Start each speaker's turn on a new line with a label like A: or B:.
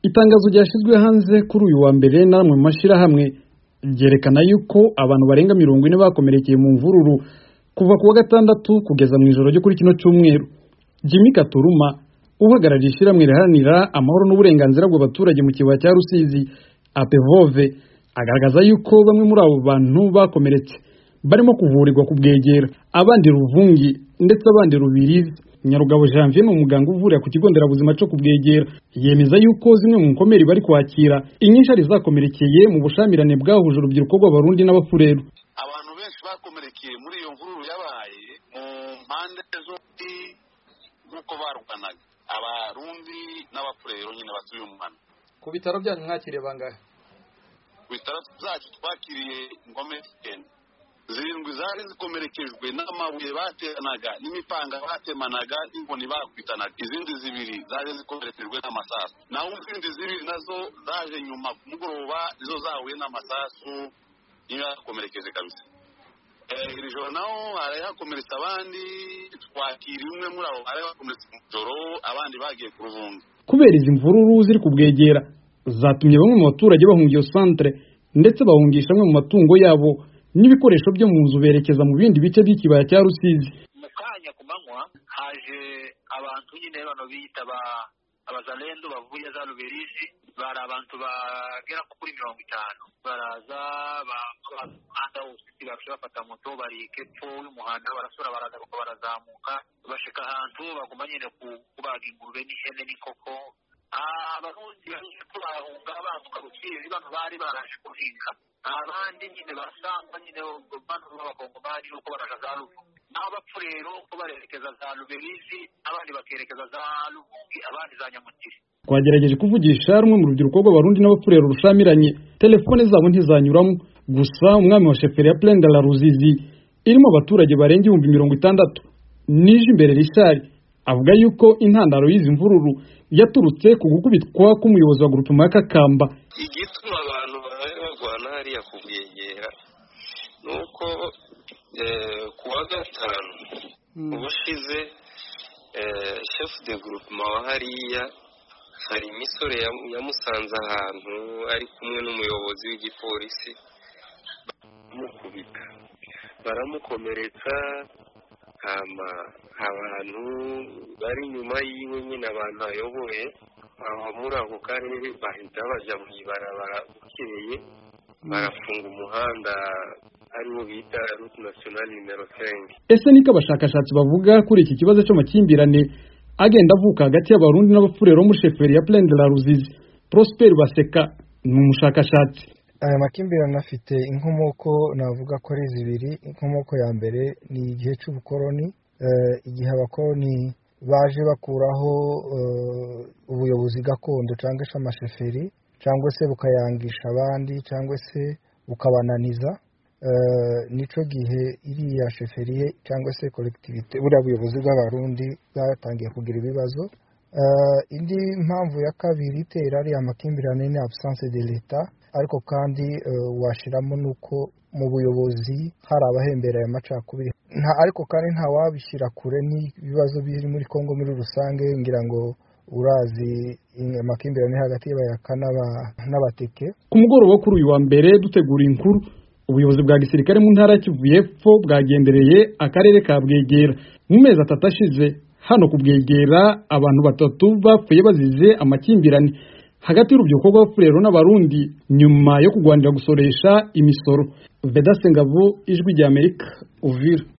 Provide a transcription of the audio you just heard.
A: Itangazo ryashyizwe hanze kuri uyu wa mbere na ramwe mu mashirahamwe ryerekana yuko abantu barenga 40 bakomerekeye mu mvururu kuva ku wa gatandatu kugeza mu ijoro ryo kuri kino cyumweru. Jimmy Katuruma uhagarariye ishyirahamwe riharanira amahoro n'uburenganzira bw'abaturage mu kibaya cya Rusizi APEVOVE agaragaza yuko bamwe muri abo bantu bakomeretse barimo kuvurirwa ku Bwegera, abandi Ruvungi ndetse abandi Rubirizi. Nyarugabo Janvier ni umuganga uvurira ku kigo nderabuzima cyo ku Bwegera, yemeza yuko zimwe mu nkomeri bari kwakira inyinshi ari zakomerekeye mu bushamirane bwahuje urubyiruko rw'abarundi n'abafureru.
B: Abantu benshi bakomerekeye muri iyo mvururu yabaye mu mpande zombi nk'uko barwanaga, abarundi n'abafureru nyine batuye umuhanda.
A: Ku bitaro byanyu mwakiriye bangahe?
B: Ku bitaro byacu twakiriye ingome 9. Zirindwi zari zikomerekejwe n'amabuye bateranaga n'imipanga batemanaga n'inkoni bakwitanaga. Izindi zibiri zaje zikomerekejwe n'amasasu, naho izindi zibiri nazo zaje nyuma ku mugoroba nizo zahuye n'amasasu niyo yakomerekeje kabisa. Iri joro naho hari hakomeretse abandi, twakiriye umwe muri abo hari hakomeretse mu joro, abandi bagiye ku Ruvungi.
A: Kubera izi mvururu ziri ku Bwegera zatumye bamwe mu baturage bahungiye centre ndetse bahungisha amwe mu matungo yabo n'ibikoresho byo mu nzu berekeza mu bindi bice by'ikibaya cya Rusizi.
C: Mu kanya ku manywa haje abantu nyine bano bita abazalendo bavuye za Rubirizi, bari abantu bagera kuri 50 baraza bahanda usiti bafata moto bari kepfo y'umuhanda barasura baraza barazamuka bashika ahantu baguma nyine kubaga ingurube n'ihene n'inkoko. Abarundi bariko barahunga bavuka Rusizi, bano bari baraje kuhinga, abandi nyine basanga nyine bano b'abakongomani uko baraja za Ruvungi, n'abapfurero uko barerekeza za Rubirizi, abandi bakerekeza za Ruvungi, abandi za Nyamutiri.
A: Twagerageje kuvugisha rumwe mu rubyiruko rw'abarundi n'abapfurero rushamiranye, telefone zabo ntizanyuramo. Gusa umwami wa sheferi ya Plaine de la Ruzizi irimo abaturage barenga 60,000 nije imbere Richard avuga yuko intandaro y'izi mvururu yaturutse ku gukubitwa k'umuyobozi wa groupe ya Kakamba.
D: Igituma abantu barwana hariya ku Bwegera nuko kuwa gatanu ubushize chef de groupement wa hariya hari imisore yamusanze ahantu ari kumwe n'umuyobozi w'igipolisi, mukubita baramukomeretsa. Abantu bari nyuma yiwe nyine abantu ayoboye aho muri ako karere bahita baja mu ibarabara bukeye barafunga umuhanda ariwo bita route nationale numero 5.
A: Ese niko abashakashatsi bavuga kuri iki kibazo cy'amakimbirane agenda avuka hagati y'abarundi n'abafurero muri sheferi ya Plaine de la Ruzizi? Prosper Baseka ni umushakashatsi.
E: Aya makimbirane afite inkomoko navuga ko ari zibiri. Inkomoko ya mbere ni igihe cy'ubukoroni, igihe abakoroni baje bakuraho ubuyobozi gakondo cyangwa se amasheferi, cyangwa se bukayangisha abandi cyangwa se bukabananiza. Nico gihe iriya sheferi cyangwa se collectivité buriya buyobozi bw'abarundi bwatangiye kugira ibibazo. Indi mpamvu ya kabiri itera ari amakimbirane ni absence de l'État, ariko kandi washiramo nuko mu buyobozi hari abahembera ya macakubiri, ariko kandi nta wabishyira kure n'ibibazo biri muri Kongo muri rusange. Ngira ngo urazi amakimbirane hagati y'abayaka n'abateke.
A: Ku mugoroba kuri uyu wa mbere dutegura inkuru, ubuyobozi bwa gisirikare mu ntara ya Kivu y'Epfo bwagendereye akarere ka Bwegera. Mu mezi 3 ashize hano ku Bwegera abantu 3 bapfuye bazize amakimbirane hagati y'urubyiruko rw'abafurero n'abarundi nyuma yo kugwanira gusoresha imisoro. Vedaste Ngabo, Ijwi ry'Amerika, Uvira.